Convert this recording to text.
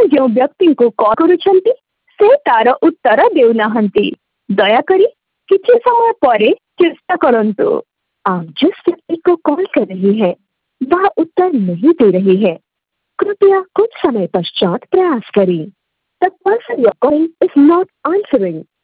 जो व्यक्ति को कॉल करुछंती से तार उत्तर देउनाहंती। दयाकरी किछि समय परे चेष्टा करंतु। आप जिस व्यक्ति को कॉल कर रही है वह उत्तर नहीं दे रही है। कृपया कुछ समय पश्चात प्रयास करें। The person you're calling is not answering.